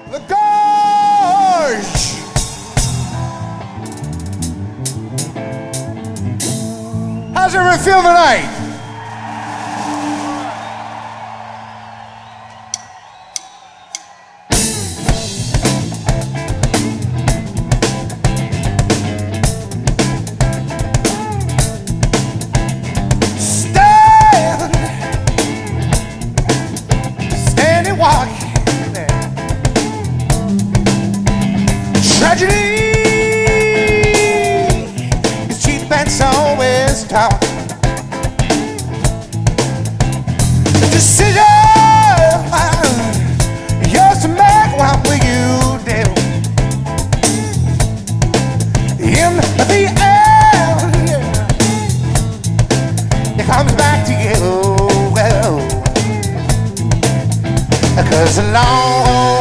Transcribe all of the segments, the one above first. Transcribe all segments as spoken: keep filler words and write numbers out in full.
The gorge. How's everyone feel tonight? Stand, stand and watch. Tragedy is cheap and so is talk. The decision yours to make. What will you do? In the end, it comes back to you. Well, 'cause long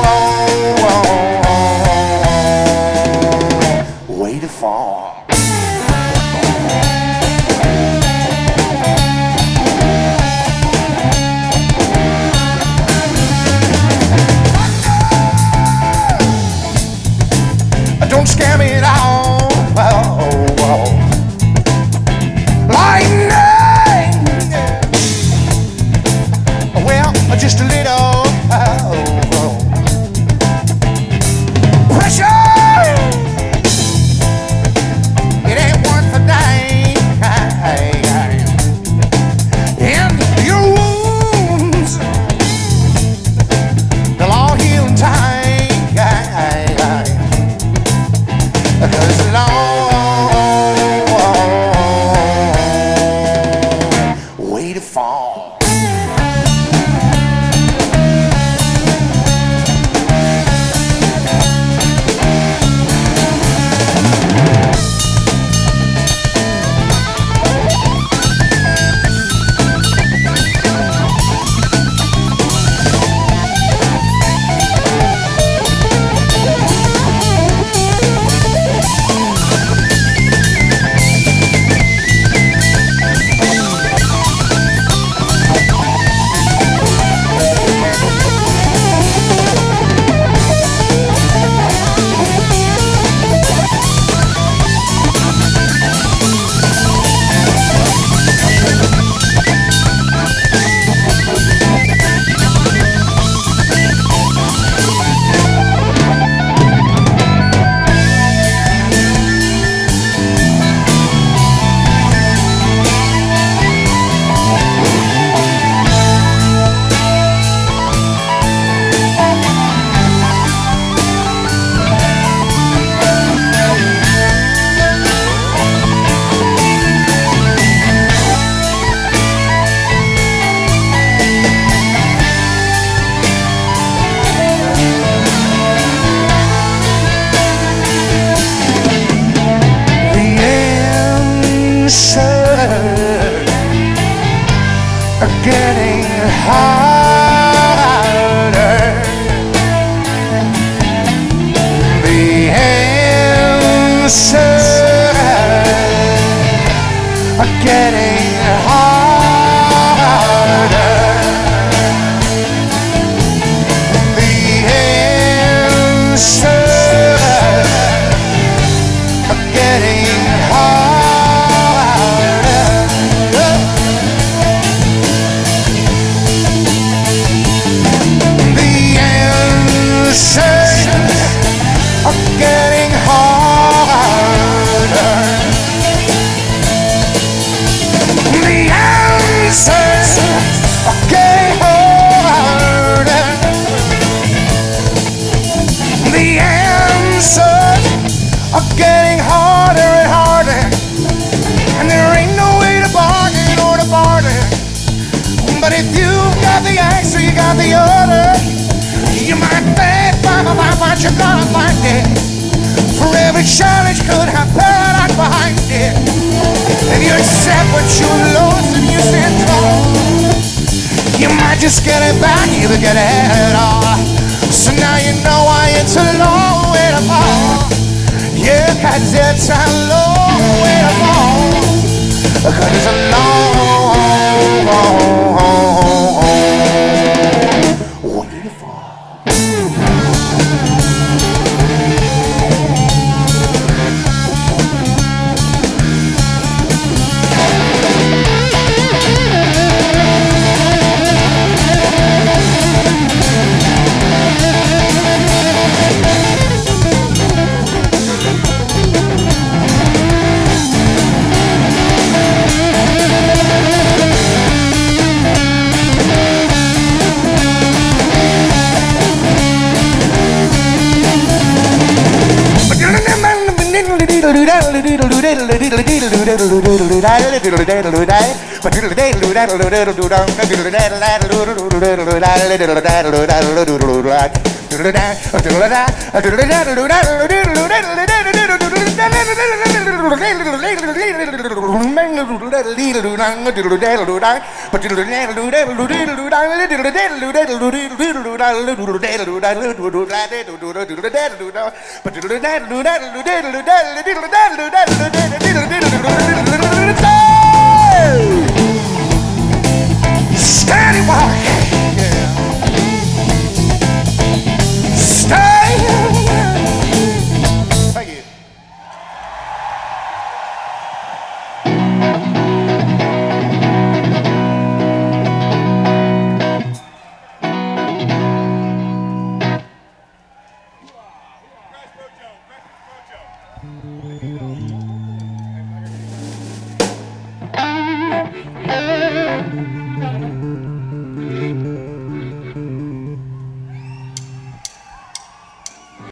way to fall. Don't scare me at all. Oh, oh. Lightning. Well, just a little. Oh, oh. Pressure. It ain't worth a dime. And your wounds, they'll all heal in time. 'Cause long way to fall. Are getting harder. The answers are getting harder. The answers are getting harder. Getting harder. The answers are getting harder. The answers are getting harder and harder. And there ain't no way to bargain or to barter. But if you've got the answer, you got the order. You might think, blah, blah, blah, but you're gonna find it. For every challenge could have paradise behind it. If you accept what you lost and you stand tall, you might just get it back, either get it all. So now you know why it's a long way to fall. Yeah, 'cause it's a long way to fall. 'Cause it's a long way to fall. Steady walk. Stay. Thank you. Mojo.